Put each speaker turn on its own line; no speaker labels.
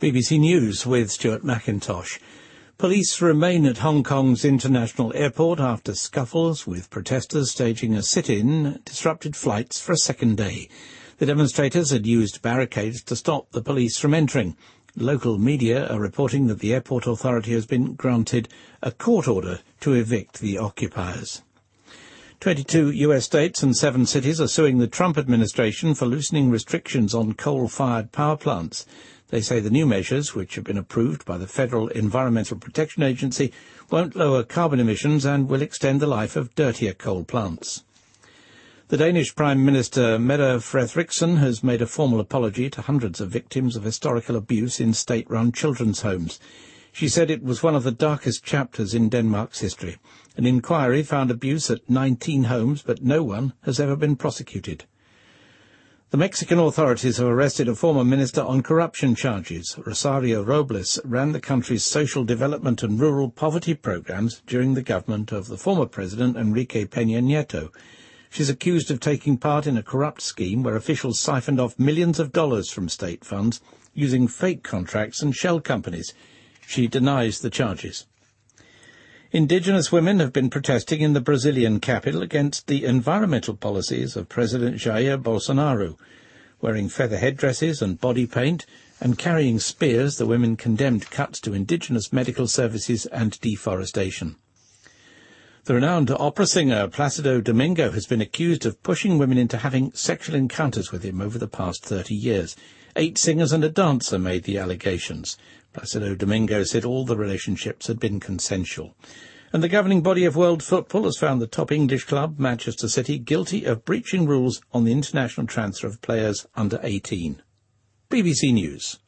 BBC News with Stuart McIntosh. Police remain at Hong Kong's international airport after scuffles with protesters staging a sit-in disrupted flights for a second day. The demonstrators had used barricades to stop the police from entering. Local media are reporting that the airport authority has been granted a court order to evict the occupiers. 22 US states and 7 cities are suing the Trump administration for loosening restrictions on coal-fired power plants. They say the new measures, which have been approved by the Federal Environmental Protection Agency, won't lower carbon emissions and will extend the life of dirtier coal plants. The Danish Prime Minister Mette Frederiksen has made a formal apology to hundreds of victims of historical abuse in state-run children's homes. She said it was one of the darkest chapters in Denmark's history. An inquiry found abuse at 19 homes, but no one has ever been prosecuted. The Mexican authorities have arrested a former minister on corruption charges. Rosario Robles ran the country's social development and rural poverty programs during the government of the former president Enrique Peña Nieto. She's accused of taking part in a corrupt scheme where officials siphoned off millions of dollars from state funds using fake contracts and shell companies. She denies the charges. Indigenous women have been protesting in the Brazilian capital against the environmental policies of President Jair Bolsonaro. Wearing feather headdresses and body paint and carrying spears, the women condemned cuts to indigenous medical services and deforestation. The renowned opera singer Plácido Domingo has been accused of pushing women into having sexual encounters with him over the past 30 years. 8 singers and a dancer made the allegations. Plácido Domingo said all the relationships had been consensual. And the governing body of world football has found the top English club, Manchester City, guilty of breaching rules on the international transfer of players under 18. BBC News.